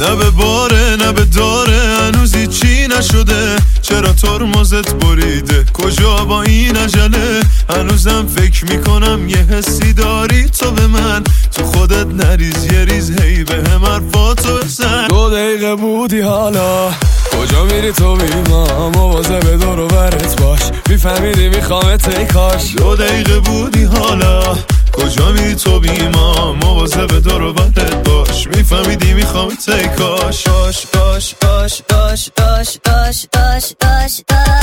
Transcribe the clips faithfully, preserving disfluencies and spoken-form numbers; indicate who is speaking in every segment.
Speaker 1: نه به باره نه به داره، هنوزی چی نشده، چرا ترمزت بریده، کجا با این عجله، هنوزم فکر میکنم یه حسی داری تو به من، تو خودت نریز یه ریز هی به هم حرفاتو بزن. دو دقیقه بودی حالا کجا میری تو بی ما، مواظب دور و برت باش، میفهمیدی میخوامت ای کاش. دو دقیقه بودی حالا کجا میری تو بی ما، مواظب دور و برت باش، میفهمیدی میخوامت ای کاش.
Speaker 2: باش باش باش باش باش باش باش باش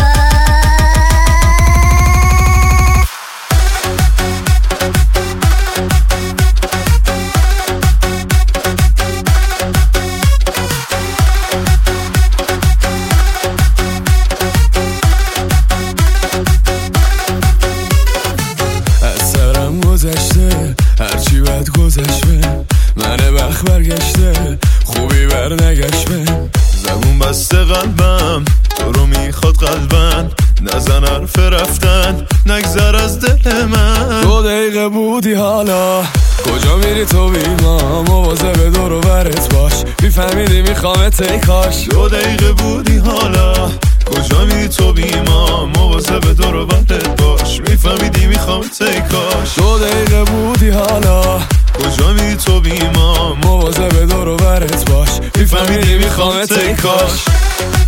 Speaker 1: گذشته هرچی بد گذشته، من وقت برگشته خوبی بر نگشته، زبون بسته قلبم تو رو میخواد قلبن، نزن حرف رفتن نگذر از دل من. دو دقیقه بودی حالا کجا میری تو بی ما، مواظب دور و برت باش، میفهمیدی میخوامت ای کاش. دو دقیقه بودی حالا کجا میری تو بی ما، مواظب دور و برت باش، میفهمیدی میخوامت ای کاش. دو دقیقه بودی حالا کجا میری تو بی ما، مواظب دور و برت باش، میفهمیدی میخوامت ای کاش.